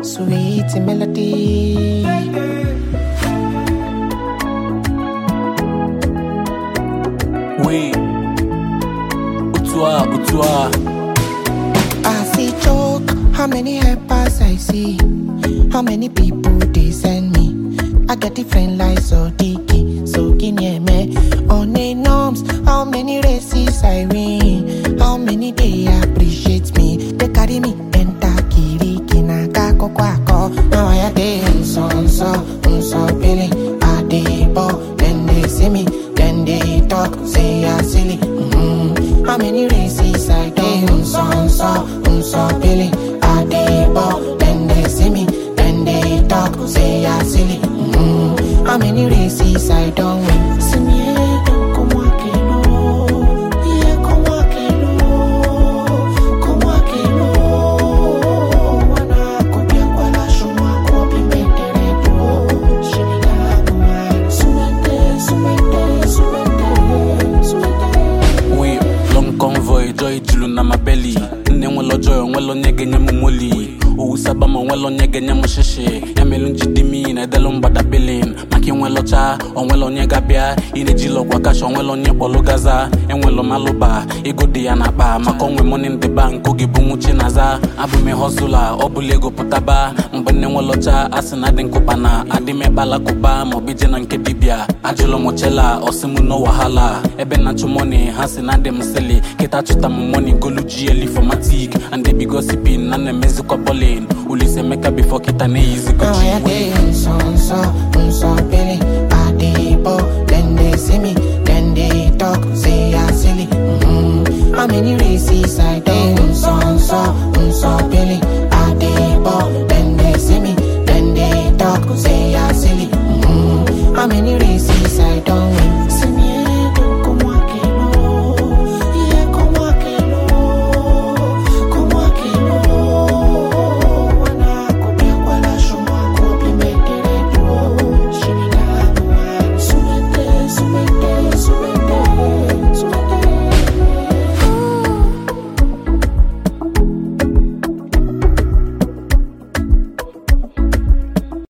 sweet melody. Oui, Utua. I see joke, how many helpers I see, how many people they send me. I get different lies so dicky, so guinea me. On a norms, how many races I win, how many they appreciate me. They carry me enter kiriki na kako kwako. Now I dey so billy. I dey ball, then they see me, then they talk, say I silly. How many races I dey so billy. I dey ball, then they see me, then they talk, say I silly. How many races I don't win? See me, como aquilo, yeah, como aquilo. Wana copia cuala shuma copy metereto. Sumete. Oui, long convoy, joy jilu na my belly. Nne nwelo joy, nwelo nyege nye mumoli. Owu sabama nwelo nyege nye mushishi. Yamelu njidimi na edelo mbada billing. Maki nwelo cha, onwelo nyega bia. Inejilo kwa kasho, onwelo nye polo gaza. Enwelo maluba, ego di ya na ba. Makonwe money in the bank, ogi bungu chinaza. Abu me hustler, obulego putaba. Mbene nwelo cha, asina den kupana. Adime bala kuba, mobije na nke dibia. Ajolo mochela, osimu no wahala. Ebe na chumoni, hasi na dem silly. Kita chuta money, golu GLE for matic. And they be gossiping, nane mezi kwa bowling. Ulise meka before kita ne easy go Now I dey so billy. I dey ball, then they see me, then they talk, say I silly. How many races I dey so billy.